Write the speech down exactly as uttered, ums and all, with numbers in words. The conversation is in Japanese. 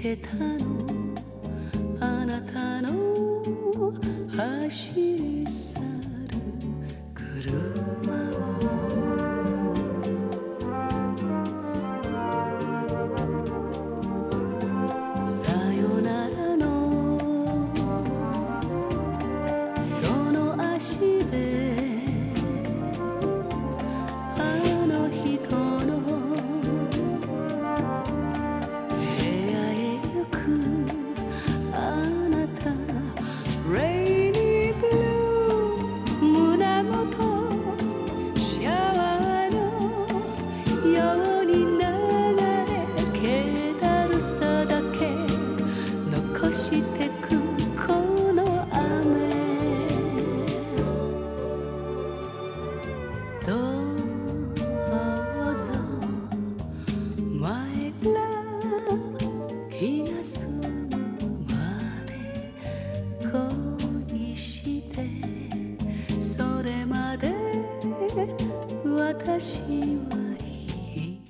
けたのあなたの走り去る車をさよならのその足であの人の部屋へ行くあなた Rainy Blue 胸元シャワーのように流れ気だるさだけ残してくこの雨どうぞ My love 気が済むまで恋してそれまで私は